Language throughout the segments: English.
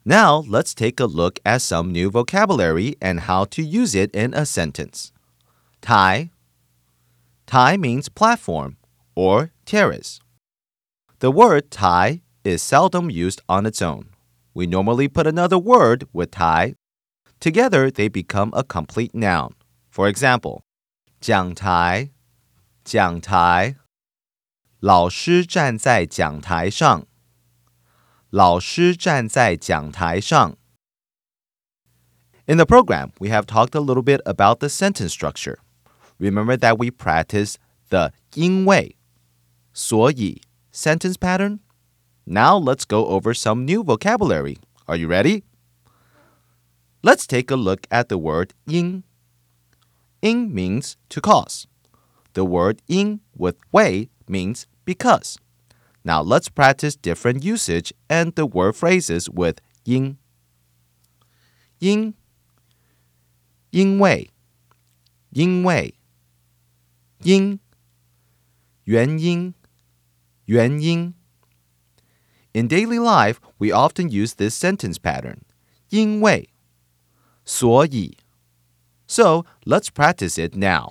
Now, let's take a look at some new vocabulary and how to use it in a sentence. Tai. Tai means platform or terrace. The word tai is seldom used on its own. We normally put another word with tai. Together, they become a complete noun. For example, 讲台,讲台,老师站在讲台上,老师站在讲台上. In the program, we have talked a little bit about the sentence structure. Remember that we practiced the 因为, 所以 sentence pattern? Now let's go over some new vocabulary. Are you ready? Let's take a look at the word 因. 因 means to cause. The word 因 with 为 means because. Now let's practice different usage and the word phrases with 因. 因, 因为, 因为, 因, 原因, 原因. In daily life, we often use this sentence pattern, 因为, 所以. So, let's practice it now.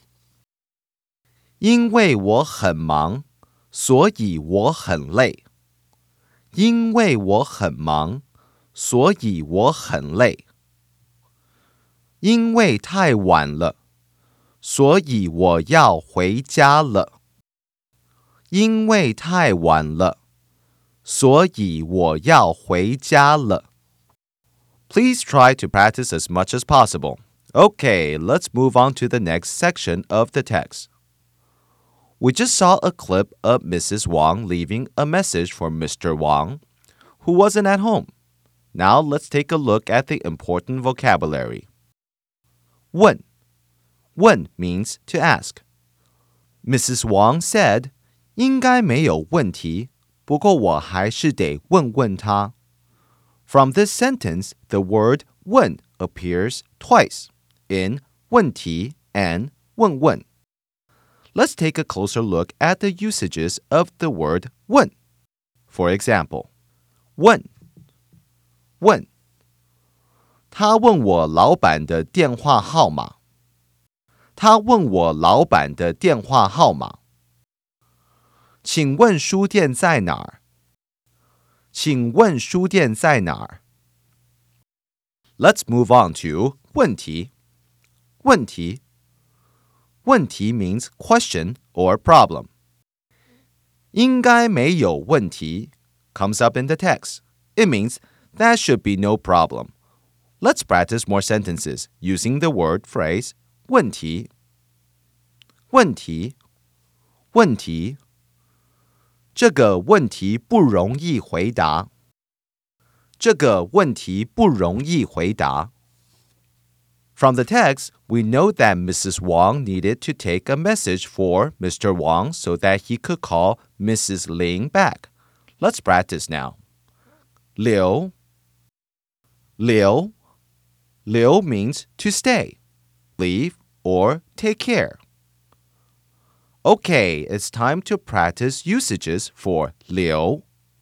因为我很忙，所以我很累。因为我很忙，所以我很累。因为太晚了，所以我要回家了。因为太晚了，所以我要回家了。Please try to practice as much as possible. Okay, let's move on to the next section of the text. We just saw a clip of Mrs. Wang leaving a message for Mr. Wang, who wasn't at home. Now let's take a look at the important vocabulary. 问. 问 means to ask. Mrs. Wang said, 应该没有问题，不过我还是得问问他. From this sentence, the word 问 appears twice in 问题 and 问问. Let's take a closer look at the usages of the word 问. For example, 问, 问. 他问我老板的电话号码。他问我老板的电话号码。请问书店在哪儿？请问书店在哪儿？ Let's move on to 问题。问题。问题 means question or problem. 应该没有问题 comes up in the text. It means that should be no problem. Let's practice more sentences using the word phrase 问题。问题。问题。这个问题不容易回答。这个问题不容易回答。From the text, we know that Mrs. Wang needed to take a message for Mr. Wang so that he could call Mrs. Ling back. Let's practice now. 留. 留. 留 means to stay, leave, or take care. Okay, it's time to practice usages for 留.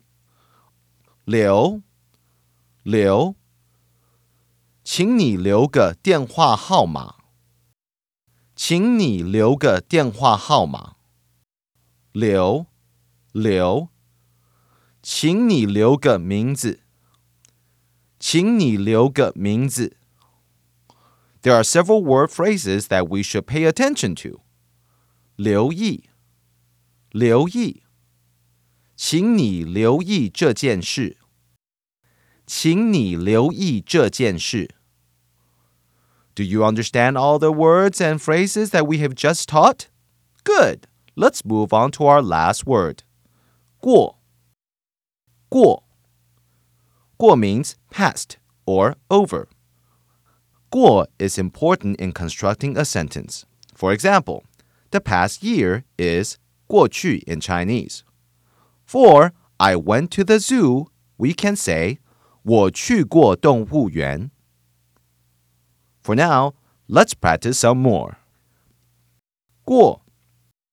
留. 留. 请你留个电话号码。请你留个电话号码。留。留。请你留个名字。请你留个名字。There are several word phrases that we should pay attention to. 留意。留意。请你留意这件事。请你留意这件事。Do you understand all the words and phrases that we have just taught? Good. Let's move on to our last word. 过. 过. 过 means past or over. 过 is important in constructing a sentence. For example, the past year is 过去 in Chinese. For I went to the zoo, we can say 我去过动物园. For now, let's practice some more. 过。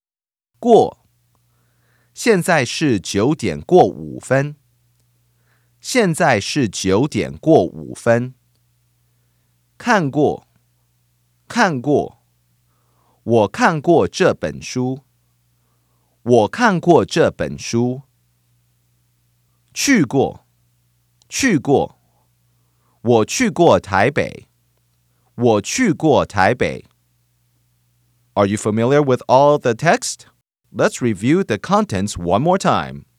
过。现在是9点过5分。 现在是9点过5分。看过，看过。我看过这本书。我看过这本书。去过，去过。我去过台北。我去过台北。Are you familiar with all the text? Let's review the contents one more time.